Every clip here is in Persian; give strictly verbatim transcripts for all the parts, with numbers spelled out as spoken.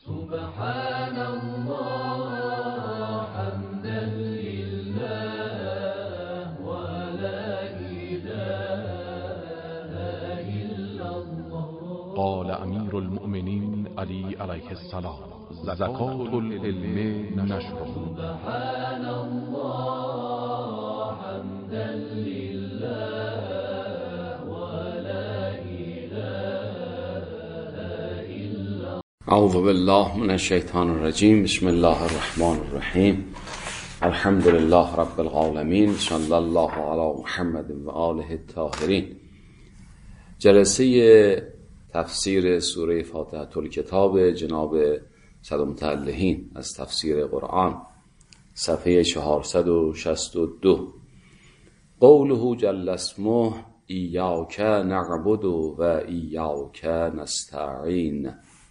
سبحان الله حمدا لله ولا إله إلا الله. قال امیر المؤمنین علی علیه السلام: زکات العلم نشر. سبحان الله حمدا لله ولا إله إلا الله. اعوذ بالله من الشیطان الرجیم. بسم الله الرحمن الرحیم. الحمد لله رب العالمین. صلی الله علی محمد و آله الطاهرین. جلسه تفسیر سوره فاتحه الکتاب جناب صد متعلهین از تفسیر قرآن، صفحه چهارصد و شصت و دو. قوله جل اسمه ایاک نعبد و ایاک نستعین.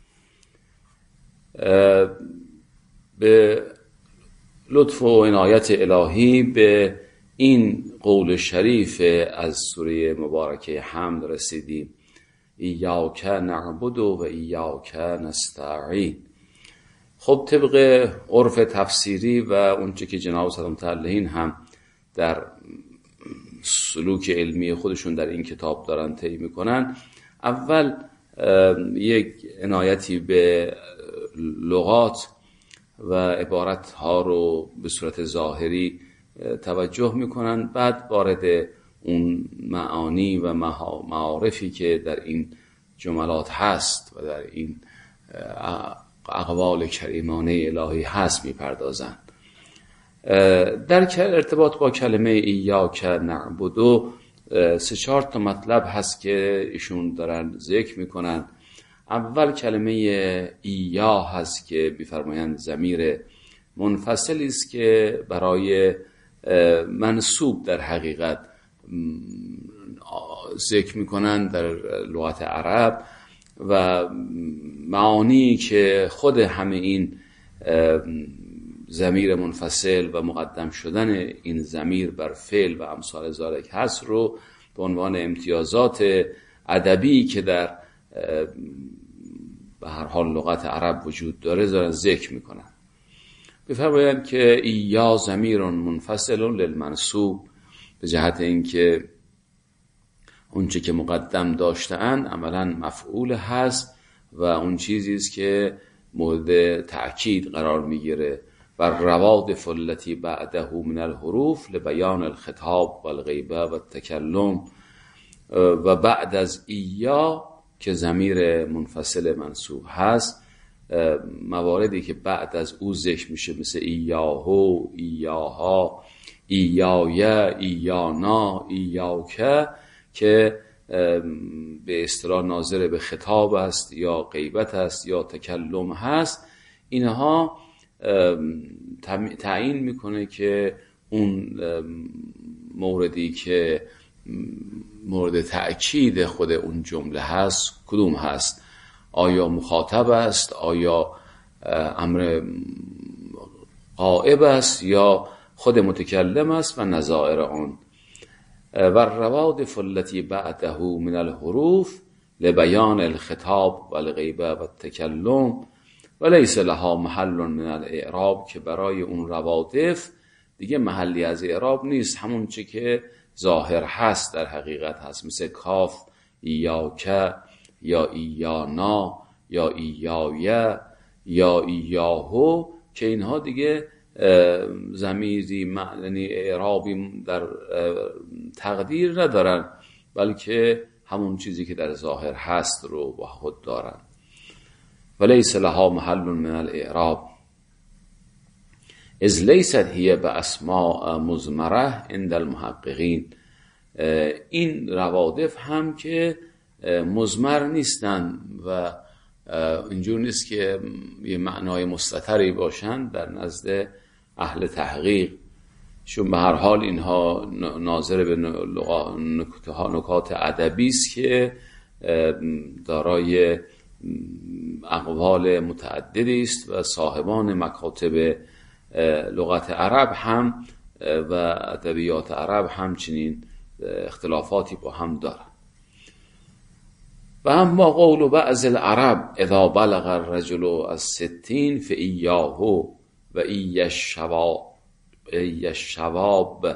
به لطف و عنایت الهی به این قول شریف از سوره مبارکه حمد رسیدیم. ایاک نعبد و ایاک نستعین. خب طبق عرف تفسیری و اونچه که جناب صد متعلهین هم در سلوک علمی خودشون در این کتاب دارن طی میکنن، اول یک عنایتی به لغات و عبارت ها رو به صورت ظاهری توجه میکنن، بعد وارد اون معانی و معارفی که در این جملات هست و در این اقوال کریمانه الهی هست میپردازن. در ارتباط با کلمه ایاک نعبدو سه چهار تا مطلب هست که ایشون دارن ذکر میکنن. اول کلمه ایا هست که میفرمایند ضمیر منفصلی است که برای منسوب در حقیقت ذکر میکنن در لغت عرب و معانی که خود همه این ضمیر منفصل و مقدم شدن این ضمیر بر فعل و امثال ذالک هست رو به عنوان امتیازات ادبی که در به هر حال لغت عرب وجود داره دارن ذکر میکنن. بفرمایند که ایا ضمیر منفصل للمنصوب، به جهت اینکه اونچه که مقدم داشته‌اند عملاً مفعول هست و اون چیزی است که مورد تأکید قرار میگیره. و روادف التي بعده من الحروف لبیان الخطاب و الغیبه و التکلم. و بعد از ایا که ضمیر منفصل منصوب هست، مواردی که بعد از او ذکر میشه مثل ایاهو، ایاها، ایای، ایانا، ایاک که به اصطلاح ناظر به خطاب است یا غیبت است یا تکلم هست، اینها تعیین میکنه که اون موردی که مورد تأکید خود اون جمله هست کدوم هست. آیا مخاطب است، آیا امر غائب است یا خود متکلم است و نظائر آن. و روادف التي بعده من الحروف لبیان الخطاب و الغیبه و التکلم و لیس لها محل من الاعراب، که برای اون روادف دیگه محلی از اعراب نیست، همون چه که ظاهر هست در حقیقت هست، مثل کاف، ایاک یا ایانا یا ایایه یا ایاهو، که اینها دیگه ضمیری معنی اعرابی در تقدیر ندارن، بلکه همون چیزی که در ظاهر هست رو با خود دارن. ولیس لها محل من الاعراب اذ لیست هی به اسماء مضمره عند المحققین. این روادف هم که مضمر نیستن و اینجور نیست که یه معنای مستتری باشن در نزد اهل تحقیق، چون به هر حال اینها ناظر به نکات ادبی است که دارای اقوال متعددی است و صاحبان مکاتب لغت عرب هم و ادبیات عرب همچنین اختلافاتی با هم دارن. و اما قول بعض العرب اذا بلغ الرجل الستین فإیاه و ای الشواب ای الشواب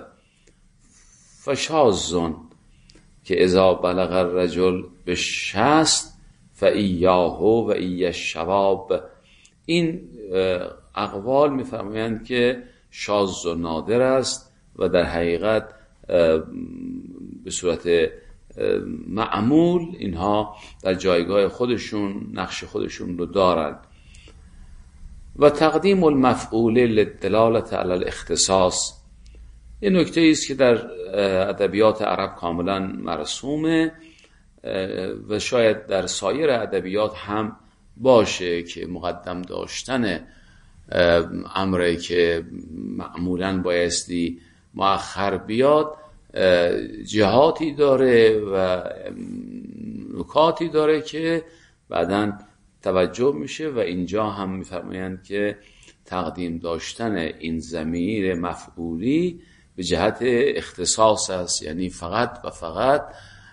فشاذ که اذا بلغ الرجل بالشصت فإیاه و ای الشواب. این اقوال میفرمایند که شاذ و نادر است و در حقیقت به صورت معمول اینها در جایگاه خودشون نقش خودشون رو دارند. و تقدیم المفعول للدلالة علی الاختصاص یه نکته است که در ادبیات عرب کاملا مرسومه و شاید در سایر ادبیات هم باشه که مقدم داشتن امری که معمولا بایستی مؤخر بیاد جهاتی داره و نکاتی داره که بعداً توجه میشه و اینجا هم میفرمایند که تقدیم داشتن این ضمیر مفعولی به جهت اختصاص است، یعنی فقط و فقط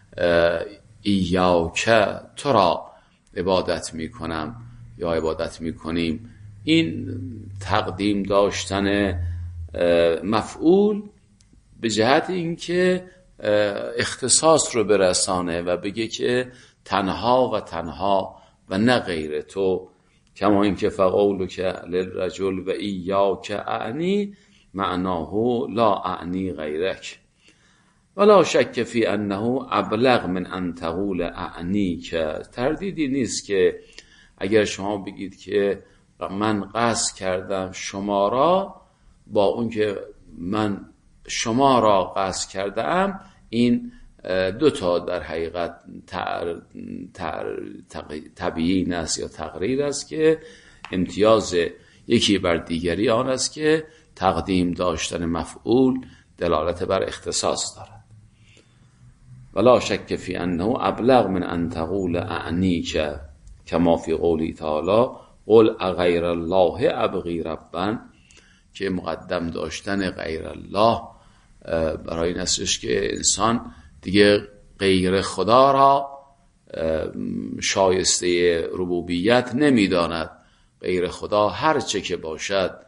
ایاک تو را عبادت میکنم یا عبادت میکنیم. این تقدیم داشتن مفعول به جهت اینکه اختصاص رو برسانه و بگه که تنها و تنها و نه غیر تو، کما اینکه فقولک للرجل و ایاک اعنی معناه لا اعنی غیرک ولا شک فی انه ابلغ من ان تقول اعنی، که تردیدی نیست که اگر شما بگید که من قصد کردم شما را با اون که من شما را قصد کردم، این دو تا در حقیقت تر، تر، تبیین است یا تقریر است که امتیاز یکی بر دیگری آن است که تقدیم داشتن مفعول دلالت بر اختصاص دارد. ولا شک فی انه ابلغ من ان تقول اعنیک کما فی قولی تعالی قل اغیر الله ابغی ربا، که مقدم داشتن غیر الله برای این استش که انسان دیگه غیر خدا را شایسته ربوبیت نمیداند. غیر خدا هر چه که باشد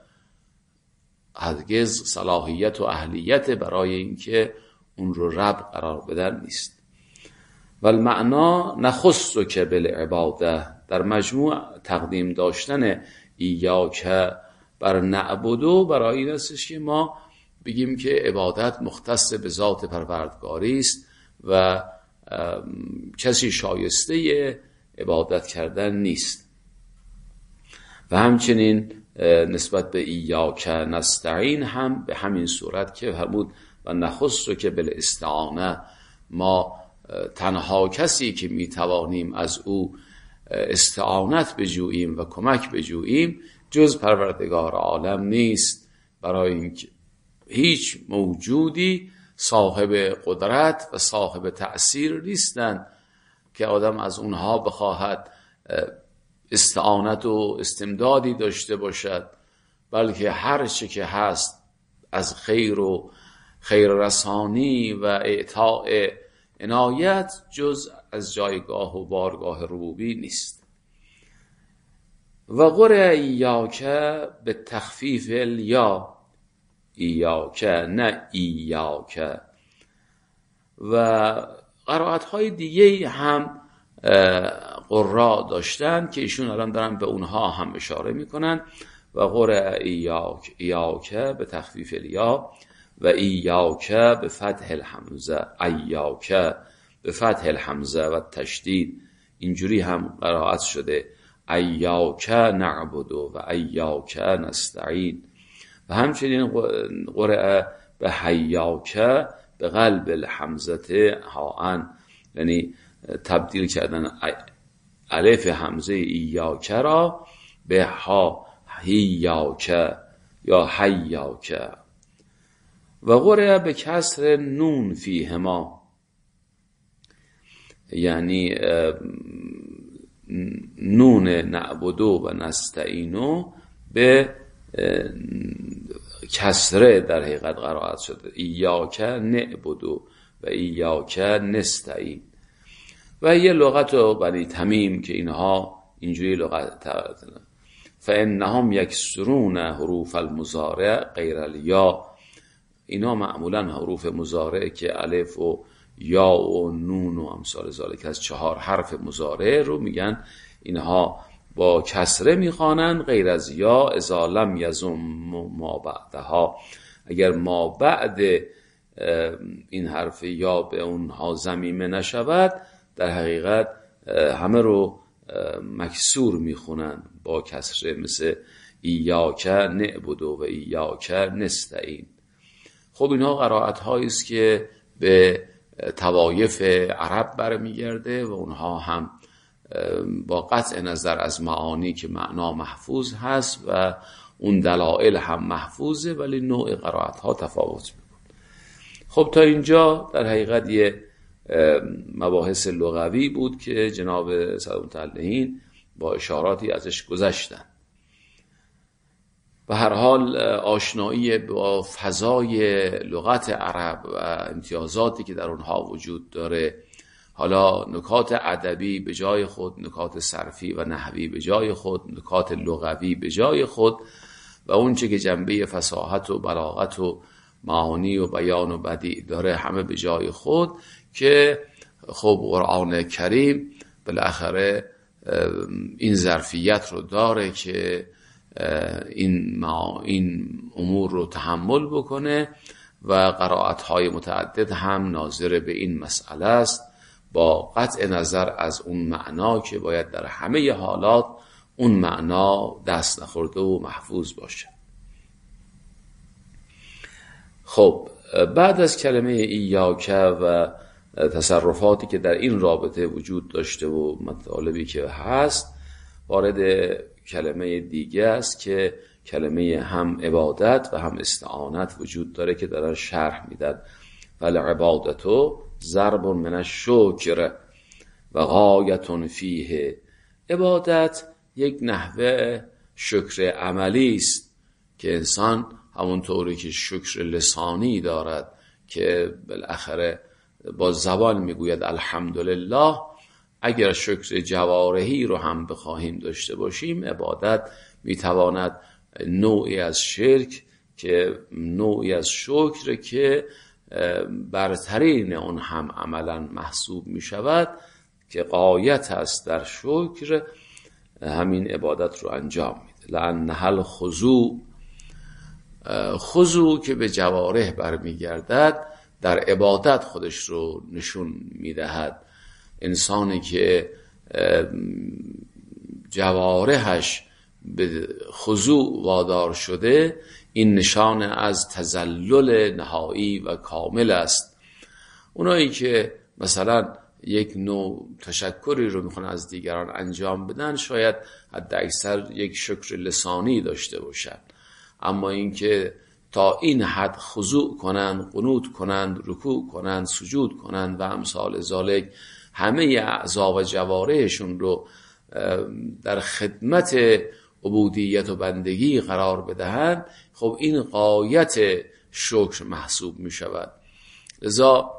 هرگز صلاحیت و اهلیت برای اینکه اون رو رب قرار بدن نیست. والمعنا نخصک بالعباده، در مجموع تقدیم داشتن ایاک بر نعبدو برای این استش که ما بگیم که عبادت مختص به ذات پروردگاری است و کسی شایسته عبادت کردن نیست. و همچنین نسبت به ایاک نستعین هم به همین صورت که فرمود و نخص که بالاستعانه، ما تنها کسی که میتوانیم از او استعانت بجوییم و کمک بجوییم جز پروردگار عالم نیست، برای اینکه هیچ موجودی صاحب قدرت و صاحب تأثیر نیستند که آدم از اونها بخواهد استعانت و استمدادی داشته باشد، بلکه هر چه که هست از خیر و خیر رسانی و اعطاء عنایت جز از جایگاه و بارگاه ربوبی نیست. و قرأ ایاک به تخفیف الیا، ایاک نه ایاک. و قرائت های دیگه هم قرا داشتن که ایشون الان دارن به اونها هم اشاره میکنن. و قرأ ایاک ایاک به تخفیف الیا و ایاک به فتح الحمزه، ایاک به فتح الحمزه و تشدید، اینجوری هم قرائت شده ایاک نعبد و ایاک نستعین. و همچنین قرأ به حیاک به قلب الحمزه هاان، یعنی تبدیل کردن الف حمزه ایاک را به ها هیاک یا حیاک. و قرأ به کسر نون فیهما، یعنی نون نعبدو و نستعینو به کسره در حقیقت قرائت شده، ایاک نعبدو و ایاک نستعین. و یه لغت و بنی تمیم که اینها اینجوری لغت تردن فانهم یکسرون حروف المضارع غیر الیا. اینا معمولا حروف مضارع که الف و یا و نون و امثال ذالک از چهار حرف مضارع رو میگن اینها با کسره میخوانن غیر از یا اذا لم یزم ما بعدها. اگر ما بعد این حرف یا به اونها ضمیمه نشود در حقیقت همه رو مکسور میخونن با کسره، مثل ایاک نعبد و ایاک نستعین. خب اینها قرائت هایی است که به طوایف عرب برمیگرده و اونها هم با قطع نظر از معانی که معنا محفوظ هست و اون دلائل هم محفوظه، ولی نوع قرائت ها تفاوت میکنه. خب تا اینجا در حقیقت یه مباحث لغوی بود که جناب سعد المتعلقین با اشاراتی ازش گذشتن. به هر حال آشنایی با فضای لغت عرب و امتیازاتی که در اونها وجود داره، حالا نکات ادبی به جای خود، نکات صرفی و نحوی به جای خود، نکات لغوی به جای خود و اونچه که جنبه فصاحت و بلاغت و معانی و بیان و بدیع داره همه به جای خود، که خب قرآن کریم بالاخره این ظرفیت رو داره که این این امور رو تحمل بکنه و قرائت‌های متعدد هم ناظر به این مسئله است، با قطع نظر از اون معنا که باید در همه حالات اون معنا دست نخورده و محفوظ باشه. خب بعد از کلمه ایاک و تصرفاتی که در این رابطه وجود داشته و مطالبی که هست، وارد کلمه دیگه است که کلمه هم عبادت و هم استعانت وجود داره که دارن شرح میدن. فالعبادتو ضرب من الشکر و غایت فیه. عبادت یک نحوه شکر عملی است که انسان همونطوری که شکر لسانی دارد که بالاخره با زبان میگوید الحمدلله، اگر شکر جوارحی رو هم بخواهیم داشته باشیم، عبادت میتواند نوعی از شرک که نوعی از شکر که برترین اون هم عملا محسوب می شود که غایت است در شکر، همین عبادت رو انجام میده. لأن هل خضوع، خضوع که به جوارح برمیگردد در عبادت خودش رو نشون میدهد. انسانی که جوارحش به خضوع وادار شده، این نشان از تذلل نهایی و کامل است. اونایی که مثلا یک نوع تشکری رو میخوان از دیگران انجام بدن، شاید حد اکثر یک شکر لسانی داشته باشن، اما اینکه تا این حد خضوع کنند، قنوت کنند، رکوع کنند، سجود کنند و امثال ذالک، همه اعضا و جوارحشون رو در خدمت عبودیت و بندگی قرار بدهند، خب این غایت شکر محسوب می شود. لذا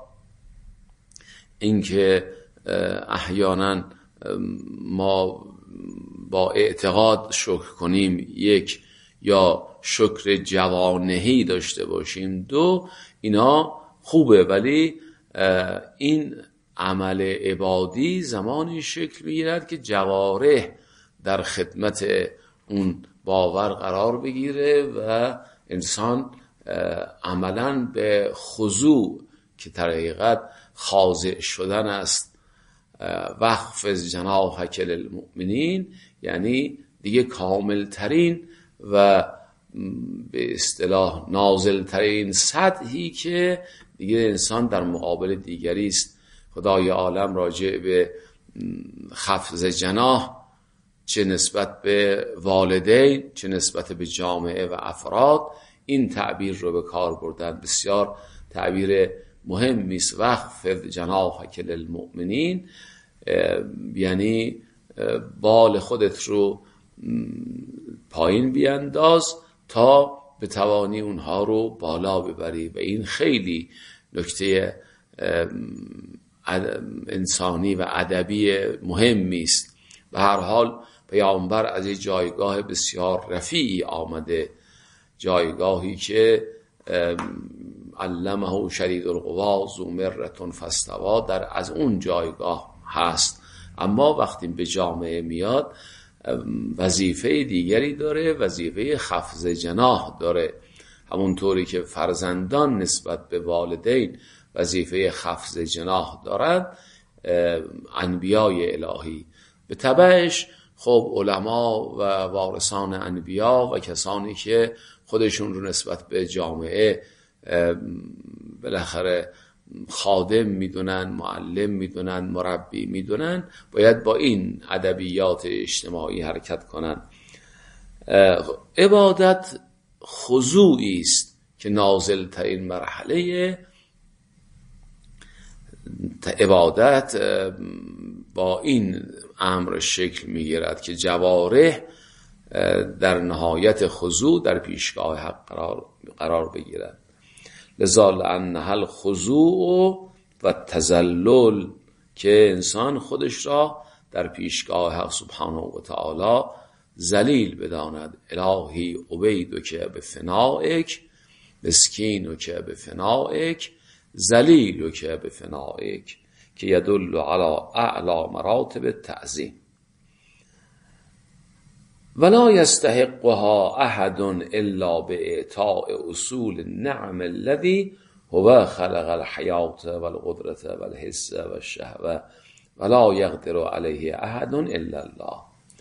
اینکه احیانا ما با اعتقاد شکر کنیم، یک، یا شکر جوانهی داشته باشیم، دو، اینا خوبه، ولی این عمل عبادی زمانی شکل میگیرد که جوارح در خدمت اون باور قرار بگیره و انسان عملاً به خضوع که در حقیقت خاضع شدن است، وقف جناحک للمؤمنین، یعنی دیگه کامل ترین و به اصطلاح نازل ترین سطحی که دیگه انسان در مقابل دیگری است. خدای عالم راجع به خفض جناح، چه نسبت به والدین چه نسبت به جامعه و افراد، این تعبیر رو به کار بردن. بسیار تعبیر مهمی است. وقف جناحک للمؤمنین، یعنی بال خودت رو پایین بیانداز تا بتوانی اونها رو بالا ببری، و این خیلی نکته انسانی و ادبی مهمی است. به هر حال پیامبر از این جایگاه بسیار رفیعی آمده، جایگاهی که علمه شدید القوا ذو مرة فاستوی، در از اون جایگاه هست. اما وقتی به جامعه میاد وظیفه دیگری داره، وظیفه خفض جناح داره. همونطوری که فرزندان نسبت به والدین وظیفه خفض جناح دارد، انبیای الهی به تبعش خب علما و وارثان انبیا و کسانی که خودشون رو نسبت به جامعه بالاخره خادم میدونن، معلم میدونن، مربی میدونن، باید با این ادبیات اجتماعی حرکت کنن. عبادت خضوعی است که نازل ترین مرحله عبادت با این امر شکل میگیرد که جوارح در نهایت خضوع در پیشگاه حق قرار, قرار بگیرد. لذا لأنها الخضوع و تذلل، که انسان خودش را در پیشگاه حق سبحانه و تعالی ذلیل بداند. الهی عبیدک بفنائک، مسکینک بفنائک، ذلیلک بفنائک، که یدل علی اعلی مراتب التعظیم. ولا یستحقها احد الا باعطاء اصول النعم الذي هو خلق الحیات والقدرة والحس والشهوة ولا یقدر علیه احد الا الله.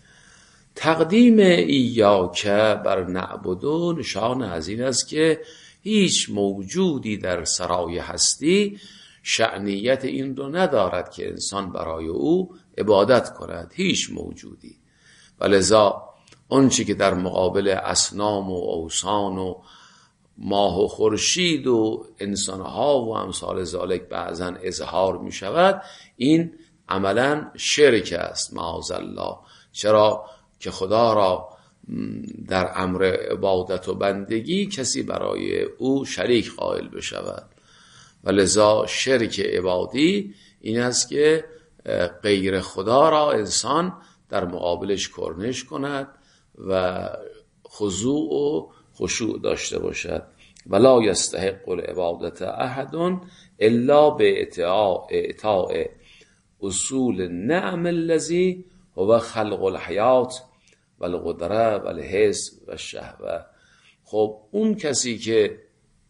تقدیم ایاک بر نعبدو نشان از این است که هیچ موجودی در سرای هستی شأنیت این رو ندارد که انسان برای او عبادت کند، هیچ موجودی. ولذا آنچه که در مقابل اصنام و اوثان و ماه و خورشید و انسانها و امثال ذالک بعضا اظهار می شود، این عملا شرک است معاذ الله. چرا که خدا را در امر عبادت و بندگی کسی برای او شریک قائل بشود. و لذا شرک عبادی این است که غیر خدا را انسان در مقابلش کرنش کند و خضوع و خشوع داشته باشد. ولا یستحق العبادت احد الا باعطاء اصول النعم الذی هو خلق الحیات والقدره والحس والشهوه. خب اون کسی که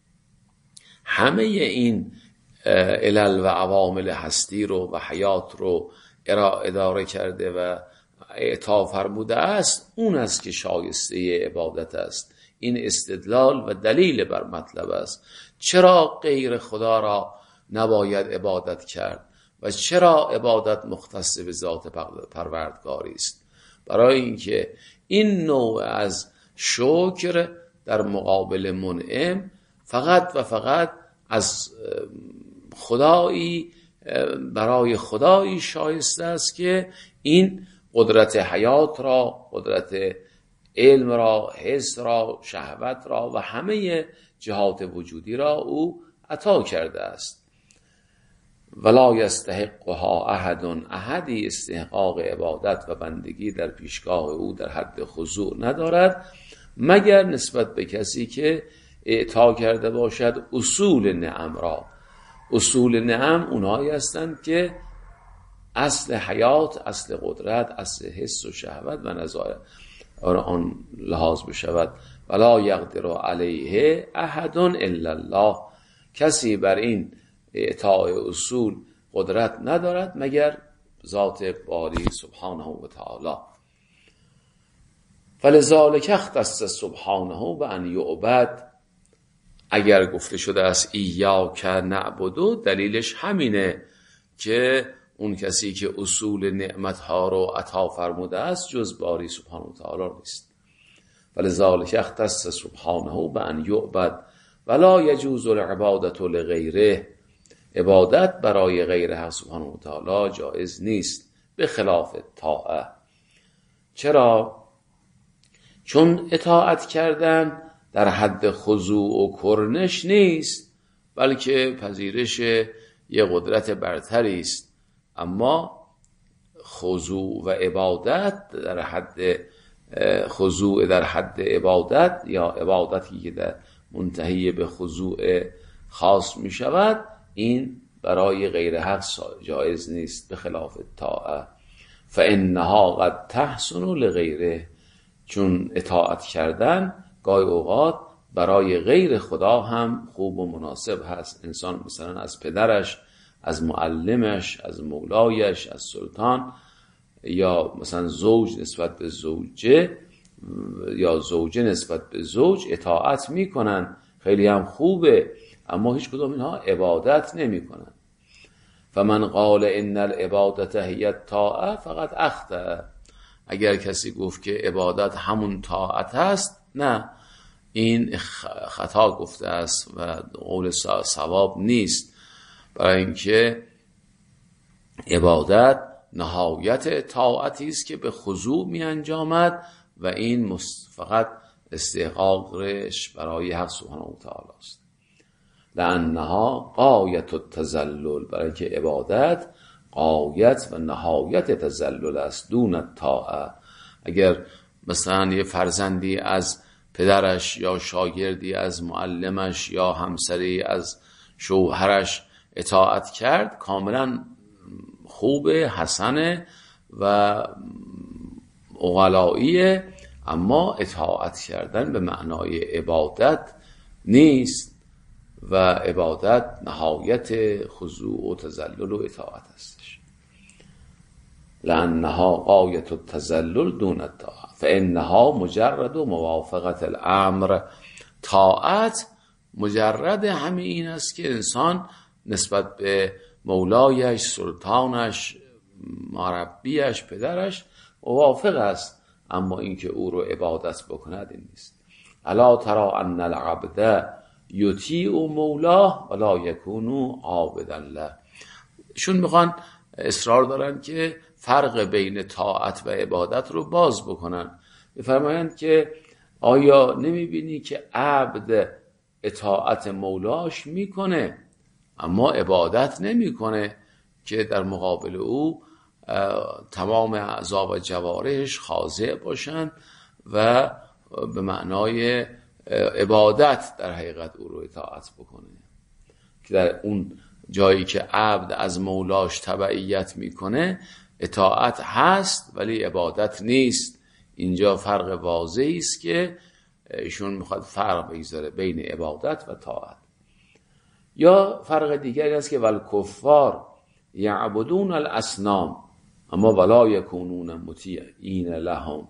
همه این علل و عوامل هستی رو و حیات رو اداره کرده و اعطا فرموده است، اون است که شایسته عبادت است. این استدلال و دلیل بر مطلب است. چرا غیر خدا را نباید عبادت کرد و چرا عبادت مختص به ذات پروردگاری است؟ برای اینکه این نوع از شکر در مقابل منعم فقط و فقط از خدایی برای خدایی شایسته است که این قدرت حیات را، قدرت علم را، حس را، شهوت را و همه جهات وجودی را او عطا کرده است. ولا یستحقها احد، احدی استحقاق عبادت و بندگی در پیشگاه او در حد خضوع ندارد مگر نسبت به کسی که اعطا کرده باشد اصول نعم را. اصول نعم اونایی هستند که اصل حیات، اصل قدرت، اصل حس و شهوت و نظایر آن لحاظ بشود. ولا یقدر علیه احد الا الله، کسی بر این اعطاء اصول قدرت ندارد مگر ذات باری سبحانه و تعالی. فلذالک اختص سبحانه بان یعبد. اگر گفته شده است ایاک نعبدو، دلیلش همینه که اون کسی که اصول نعمتها رو عطا فرموده است جز باری سبحانه و تعالی نیست. فلذالک اختص سبحانه بان یعبد ولا یجوز العبادة لغیره. عبادت برای غیر حق سبحانه و تعالی جایز نیست به خلاف طاعه. چرا؟ چون اطاعت کردن در حد خضوع و کرنش نیست، بلکه پذیرش یه قدرت برتری است، اما خضوع و عبادت در حد خضوع در حد عبادت یا عبادتی که در منتهی به خضوع خاص می شود، این برای غیر حق جایز نیست، به خلاف طاعه. فانها قد تحسن لغیره، چون اطاعت کردن گاهی اوقات برای غیر خدا هم خوب و مناسب هست. انسان مثلا از پدرش، از معلمش، از مولایش، از سلطان، یا مثلا زوج نسبت به زوجه یا زوجه نسبت به زوج اطاعت میکنن، خیلی هم خوبه، اما هیچ کدوم اینها عبادت نمیکنن. فمن قال ان العبادت هی الطاعه فقط اخطأ. اگر کسی گفت که عبادت همون طاعت هست، نه، این خطا گفته است و قول صواب نیست، برای اینکه عبادت نهایت طاعتی است که به خضوع می انجامد و این فقط استحقاقش برای حق سبحانه و تعالی است. لانها غایت التذلل، برای اینکه عبادت غایت و نهایت تذلل است، دون الطاعه. اگر مثلا یه فرزندی از پدرش یا شاگردی از معلمش یا همسری از شوهرش اطاعت کرد، کاملا خوبه، حسنه و اغلائیه، اما اطاعت کردن به معنای عبادت نیست و عبادت نهایت خضوع و تذلل و اطاعت هستش. لانها غایت التذلل دون الطاعه فانها مجرد و موافقت الامر. طاعت مجرد همین این است که انسان نسبت به مولایش، سلطانش، مربیش، پدرش موافق است، اما اینکه او رو عبادت بکند این نیست. الا ترى ان العبد یطیع مولاه ولا یکون عابدا له. شون میخوان اصرار دارن که فرق بین طاعت و عبادت رو باز بکنن. بفرمایند که آیا نمیبینی که عبد اطاعت مولاش میکنه اما عبادت نمیکنه، که در مقابل او تمام اعضا و جوارحش خاضع باشن و به معنای عبادت در حقیقت او رو اطاعت بکنه، که در اون جایی که عبد از مولاش تبعیت میکنه اطاعت هست ولی عبادت نیست. اینجا فرق واضحی است که ایشون میخواد فرق بگذاره بین عبادت و طاعت. یا فرق دیگری است که والکفار یعبدون الاصنام اما ولا یکونون مطیعین لهم.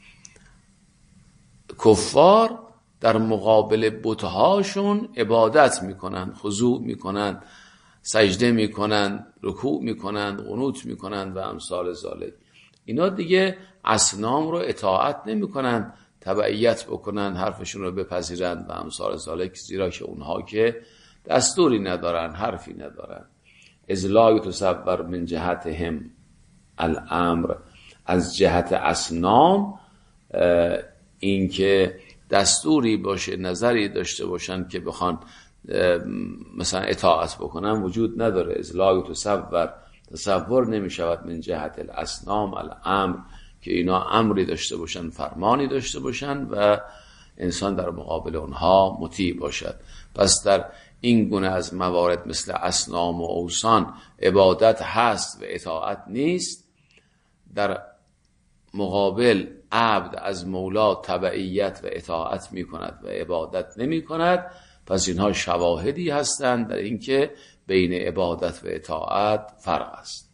کفار در مقابل بتهاشون عبادت میکنن، خضوع میکنن، سجده میکنن، رکوع میکنن، قنوت میکنن و امثال ذالک. اینا دیگه اصنام رو اطاعت نمیکنن، تبعیت بکنن، حرفشون رو بپذیرن و امثال ذالک، زیرا که اونها که دستوری ندارن، حرفی ندارن. اذ لا یتصور من جهتهم الامر، از جهت اصنام این که دستوری باشه، نظری داشته باشن که بخوان مثلا اطاعت بکنن وجود نداره. اذ لا یتصور، تصور نمی شود من جهت الاصنام الامر، که اینا امری داشته باشن، فرمانی داشته باشن و انسان در مقابل اونها مطیع باشد. پس در این گونه از موارد مثل اصنام و اوثان عبادت هست و اطاعت نیست. در مقابل عبد از مولا تبعیت و اطاعت می کند و عبادت نمی کند. پس اینها شواهدی هستند در اینکه بین عبادت و اطاعت فرق است.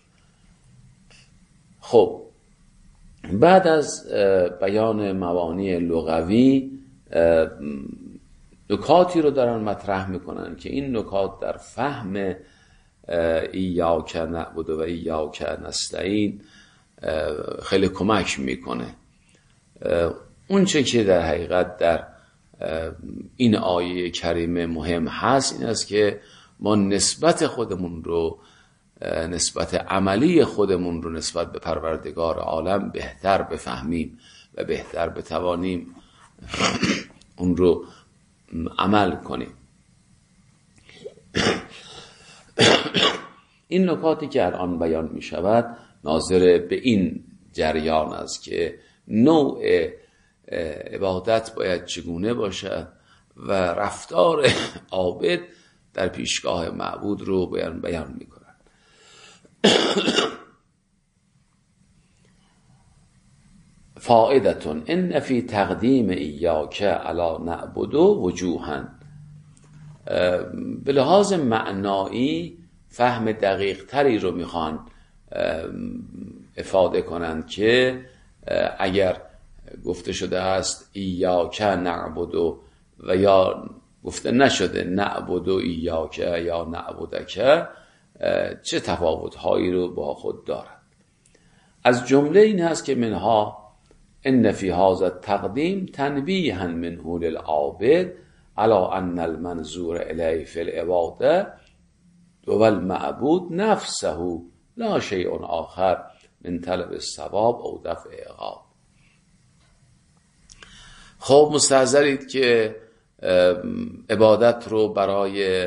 خب بعد از بیان معانی لغوی نکاتی رو دارن مطرح میکنن که این نکات در فهم ایاک نعبد و ایاک نستعین خیلی کمک میکنه. اون چه که در حقیقت در این آیه کریمه مهم هست این است که ما نسبت خودمون رو، نسبت عملی خودمون رو نسبت به پروردگار عالم بهتر بفهمیم و بهتر بتوانیم اون رو عمل کنیم. این نکاتی که الان بیان می شود ناظر به این جریان است که نوع عبادت باید چگونه باشد و رفتار عابد در پیشگاه معبود رو بیان بیان می کند. فائدتون ان فی تقدیم ایاک علی نعبد وجوها. به لحاظ معنایی فهم دقیق تری رو میخوان افاده کنند که اگر گفته شده است ایاک نعبد و یا گفته نشده نعبد ایاک یا نعبدک، چه تفاوت‌هایی رو با خود دارد. از جمله این هست که منها ان فی هذا التقدیم تنبیها منه للعابد علی ان المنظور الیه فی العباده و المعبود نفسه لا شیء آخر من طلب الثواب او دفع عقاب. خب مستحضرید که عبادت رو برای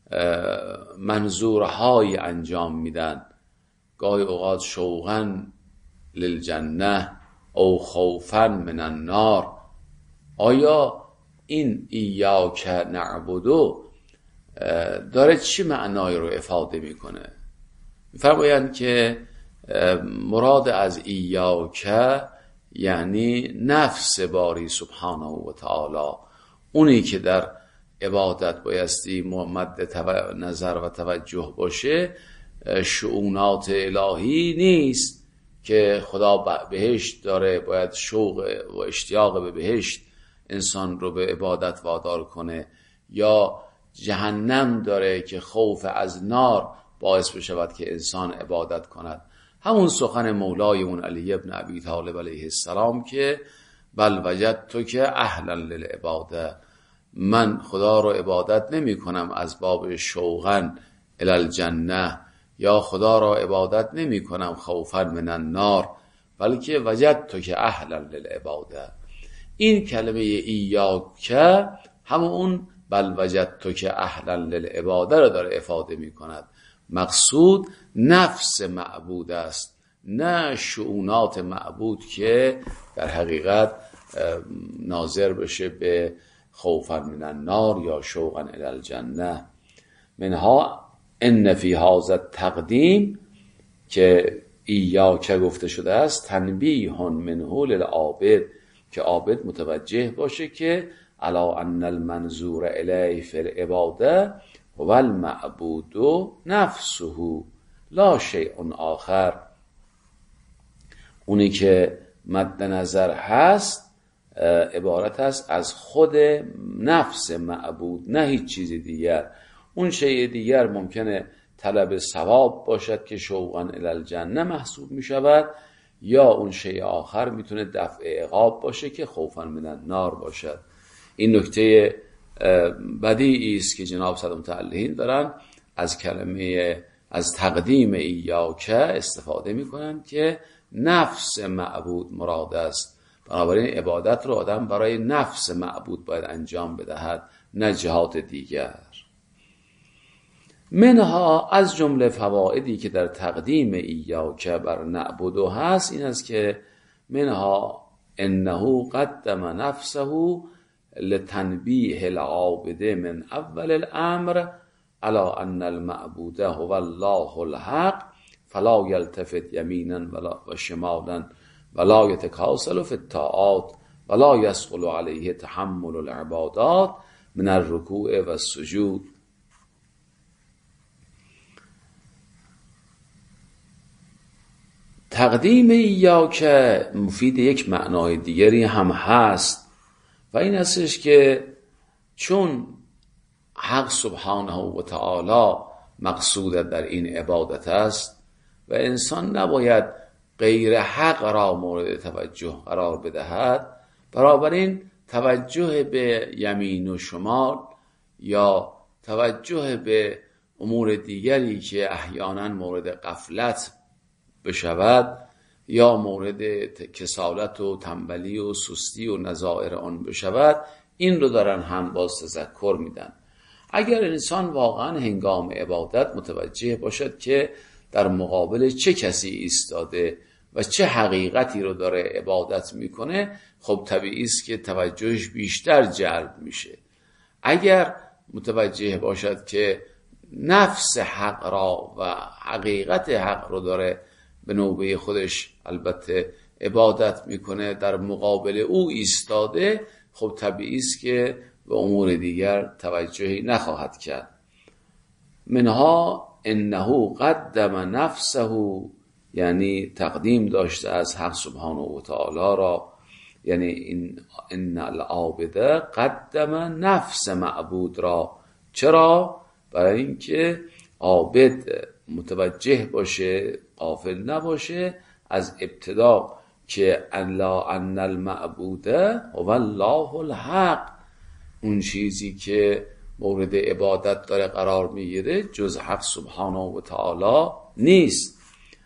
منظورهای انجام میدن، گاهی اوقات شوقا للجنه او خوفا من النار. آیا این ایاک نعبدو داره چی معنای رو افاده میکنه؟ میفرمایند که مراد از ایاک یعنی نفس باری سبحانه و تعالی، اونی که در عبادت بایستی مد نظر و توجه باشه شؤونات الهی نیست که خدا بهشت داره باید شوق و اشتیاق به بهشت انسان رو به عبادت وادار کنه، یا جهنم داره که خوف از نار باعث بشود که انسان عبادت کند. همون سخن مولای اون علی ابن ابی طالب علیه السلام که بل وجدت که اهلا للعباده، من خدا رو عبادت نمی کنم از باب شوقا الی الجنه، یا خدا را عبادت نمی کنم خوفا من النار، بلکه وجدت که اهلا للعباده. این کلمه ایاک همون بل وجدت که اهلا للعباده رو داره افاده می کند. مقصود نفس معبود است، نه شؤونات معبود که در حقیقت ناظر بشه به خوفا من النار یا شوقا الی الجنه. منها ان فی هذا التقدیم که ایاک گفته شده است تنبیه منه للعابد، که عابد متوجه باشه که الا ان المنظور الیه فی العباده و المعبود نفسه لا شیء آخر. اونی که مد نظر هست عبارت است از خود نفس معبود، نه هیچ چیز دیگر. اون شیء دیگر ممکنه طلب ثواب باشد که شوقا الی الجنه محسوب می شود، یا اون شیء آخر میتونه دفع عقاب باشه که خوفا من النار باشد. این نکته بدیعی است که جناب صدر متعلقین دارن از کلمه از تقدیم ایاک استفاده میکنن که نفس معبود مراد است. بنابراین عبادت رو آدم برای نفس معبود باید انجام بدهد، نه جهات دیگر. منها از جمله فوائدی که در تقدیم ایاک بر نعبدو هست این است که منها انه قدم نفسه لتنبیه العابد من اول الامر على ان المعبود هو الله الحق فلا يلتفت يمينا ولا وشمالا ولا يتكاسل في الطاعات ولا يثقل عليه تحمل العبادات من الركوع والسجود. تقدیم ایاک مفید یک معنای دیگری هم هست و این هستش که چون حق سبحانه و تعالی مقصود در این عبادت است و انسان نباید غیر حق را مورد توجه قرار بدهد، بنابراین توجه به یمین و شمال یا توجه به امور دیگری که احیانا مورد غفلت بشود یا مورد کسالت و تنبلی و سستی و نظائر آن بشود، این رو دارن هم باز تذکر میدن. اگر انسان واقعا هنگام عبادت متوجه باشد که در مقابل چه کسی ایستاده و چه حقیقتی رو داره عبادت میکنه، خب طبیعی است که توجهش بیشتر جلب میشه. اگر متوجه باشد که نفس حق را و حقیقت حق رو داره به نوبه خودش البته عبادت میکنه، در مقابل او ایستاده، خب طبیعی است که به امور دیگر توجهی نخواهد کرد. منها انه قدم نفسه، یعنی تقدیم داشته از حق سبحانه و تعالی را، یعنی این ان العابد قدم نفس معبود را. چرا؟ برای اینکه عابد متوجه باشه، غافل نباشه از ابتدا که الا ان المعبود هو الله الحق، اون چیزی که مورد عبادت داره قرار میگیره جز حق سبحانه و تعالی نیست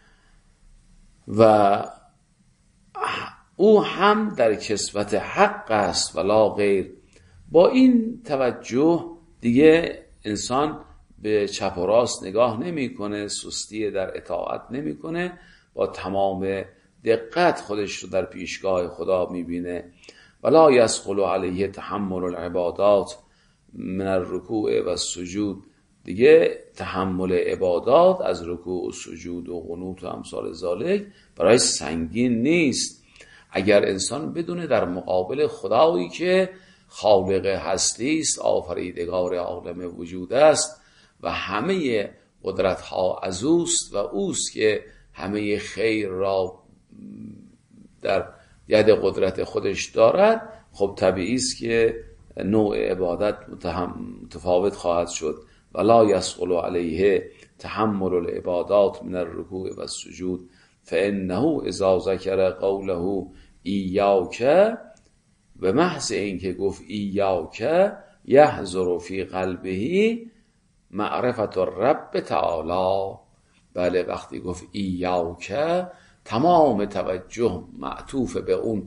و او هم در کسوت حق است ولا غیر. با این توجه دیگه انسان به چپ و راست نگاه نمیکنه، سستی در اطاعت نمیکنه، با تمام دقت خودش رو در پیشگاه خدا میبینه. ولا یثقل علیه تحمل العبادات من الرکوع و السجود، دیگه تحمل عبادات از رکوع و سجود و قنوت و امثال ذالک برای سنگین نیست. اگر انسان بدونه در مقابل خدایی که خالق هستی است، آفریدگار عالم وجود است و همه قدرت ها از اوست و اوست که همه خیر را در ید قدرت خودش دارد، خب طبیعی است که نوع عبادت متفاوت خواهد شد. ولا یثقل علیه تحمل العبادات من الرکوع و السجود فانه اذا ذکر قوله ایاک، به محض اینکه گفت ایاک یحضر فی قلبه معرفت الرب تعالی، بله وقتی گفت ایاک تمام توجه معطوف به اون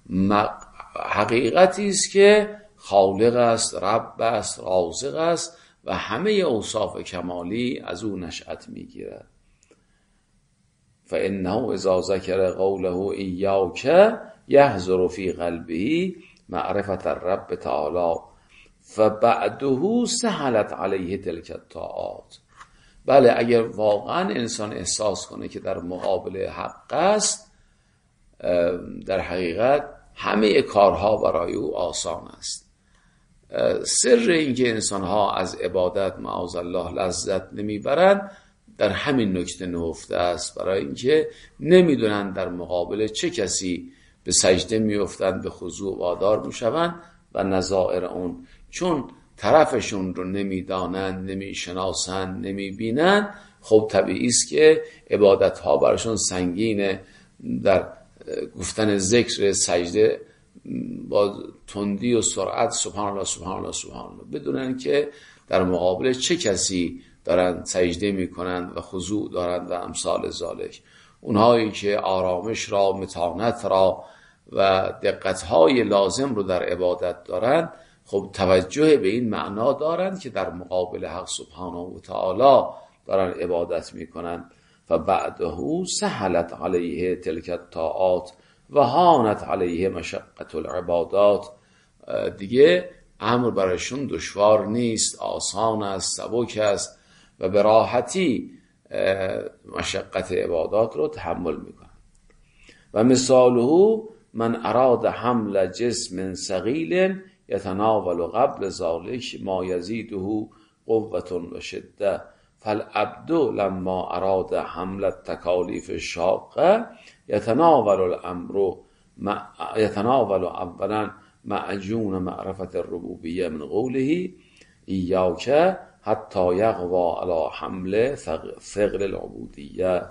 حقیقتی است که خالق است، رب است، رازق است و همه اوصاف کمالی از او نشأت میگیرد. فانه اذا ذکر قوله ایاک یحضر فی قلبه معرفت الرب تعالی فبعده سهلت علیه تلک الطاعات. بله اگر واقعا انسان احساس کنه که در مقابل حق است، در حقیقت همه کارها برای او آسان است. سر اینکه انسانها از عبادت معاذ الله لذت نمیبرند در همین نکته نهفته است، برای اینکه نمیدونن در مقابل چه کسی به سجده میافتند، به خضوع وادار میشوند و نظائر اون، چون طرفشون رو نمیدانند، نمیشناسند، نمیبینند، خب طبیعی است که عبادت ها براشون سنگینه. در گفتن ذکر سجده با تندی و سرعت سبحان الله سبحان الله سبحان الله، بدونن که در مقابل چه کسی دارن سجده میکنند و خضوع دارند و امثال ذالک. اونهایی که آرامش را، متانت را و دقتهای لازم رو در عبادت دارند، خب توجه به این معنا دارند که در مقابل حق سبحانه و تعالی دارن عبادت میکنند. فبعده سهلت علیه تلک الطاعات و هانت علیه مشقت العبادات، دیگه امر برایشون دشوار نیست، آسان است، سبک است و به راحتی مشقت عبادات رو تحمل میکنن. و مثاله من اراد حمل جسم ثقیل یتناول قبل ذلك ما یزیده قوة و شده فالعبد لما اراد حمل التکالیف الشاقه یتناول الامر یتناول اولا معجون معرفت الربوبیه من قوله ایاک حتی یقوی علی حمل ثقل العبودیه.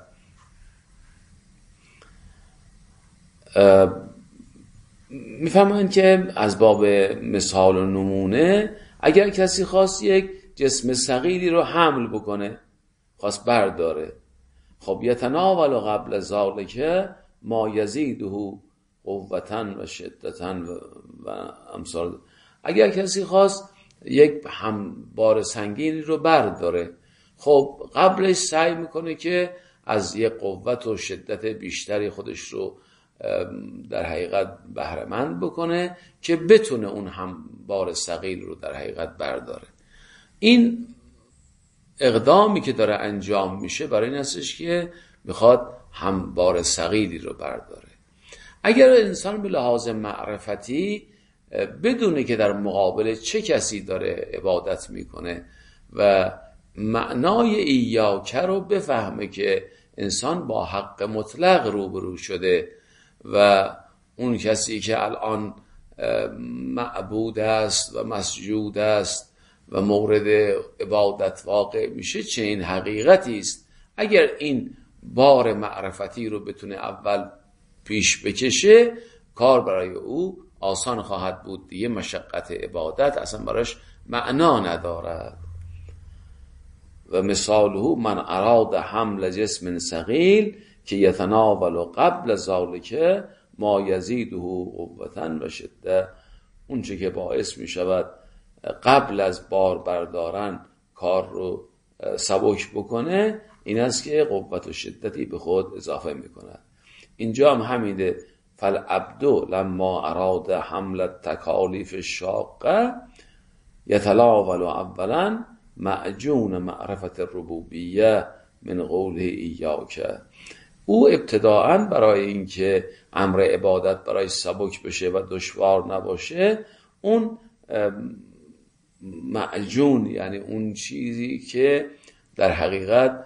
میفهمن که از باب مثال و نمونه اگر کسی خواست یک جسم ثقیلی رو حمل بکنه، خواست برداره، خب یتناول قبل ذلک ما یزیده قوة و شدة و امثال. اگر کسی خواست یک هم بار سنگینی رو برداره. خب قبلش سعی میکنه که از یک قوت و شدت بیشتری خودش رو در حقیقت بهره‌مند بکنه که بتونه اون هم بار ثقیل رو در حقیقت برداره. این اقدامی که داره انجام میشه برای این هستش که میخواد هم بار ثقیلی رو برداره. اگر انسان به لحاظ معرفتی بدونه که در مقابل چه کسی داره عبادت میکنه و معنای ایاکه رو بفهمه که انسان با حق مطلق روبرو شده و اون کسی که الان معبود است و مسجود است و مورد عبادت واقع میشه چه این حقیقتی است، اگر این بار معرفتی رو بتونه اول پیش بکشه کار برای او آسان خواهد بود دیگه. مشقت عبادت اصلا براش معنا ندارد. و مثاله من اراد حمل جسم ثقیل که یتناول قبل ذلک ما یزیده قوة و شده. اون چه که باعث می شود قبل از بار بردارن کار رو سبک بکنه این است که قوت و شدتی به خود اضافه می کند. اینجا هم همینه. فالعبد لما اراد حمل التکالیف الشاقه یتناول اولا معجون معرفت الربوبیه من قوله ایاکه. او ابتداعاً برای اینکه امر عبادت برای سبک بشه و دشوار نباشه اون معجون یعنی اون چیزی که در حقیقت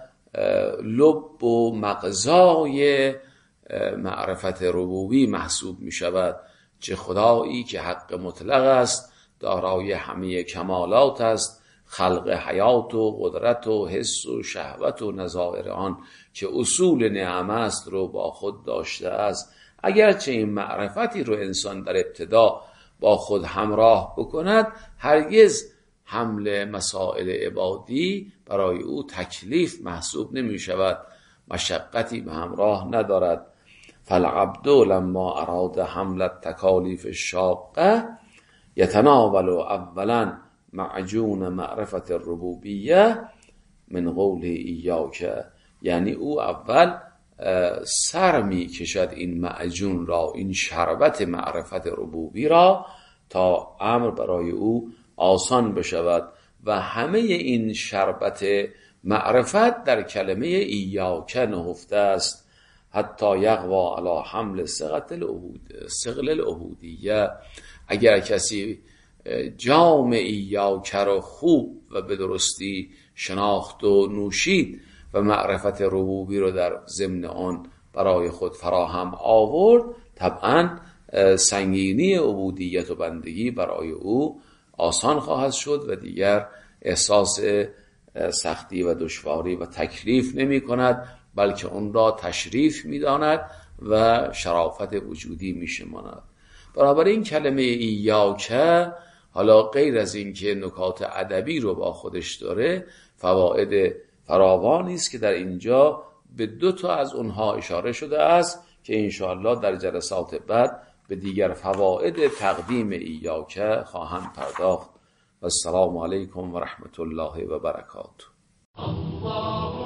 لب و مغزای معرفت ربوبی محسوب می شود، چه خدایی که حق مطلق است، دارای همه کمالات است، خلق حیات و قدرت و حس و شهوت و نظائر آن که اصول نعمه است رو با خود داشته است. اگرچه این معرفتی رو انسان در ابتدا با خود همراه بکند هرگز حمل مسائل عبادی برای او تکلیف محسوب نمی شود، مشقتی به همراه ندارد. فالعبد لما اراد حمل التکالیف الشاقه یتناول اولا معجون معرفت الربوبیه من قوله ایاکه. یعنی او اول سر می کشد این معجون را، این شربت معرفت ربوبی را، تا امر برای او آسان بشود و همه این شربت معرفت در کلمه ایاکه نهفته است. حتی یقوا علی حمل ثقل العبودیه. اگر کسی جام ایاکه را خوب و به درستی شناخت و نوشید و معرفت ربوبی رو در ضمن آن برای خود فراهم آورد، طبعا سنگینی عبودیت و بندگی برای او آسان خواهد شد و دیگر احساس سختی و دشواری و تکلیف نمی کند، بلکه اون را تشریف می داند و شرافت وجودی می شماند. برابر این کلمه ایاکه حالا غیر از این که نکات ادبی رو با خودش داره، فواید فراوانی است که در اینجا به دو تا از اونها اشاره شده است که انشاءالله در جلسات بعد به دیگر فواید تقدیم ایاکه خواهم پرداخت. و السلام علیکم و رحمت الله و برکاته.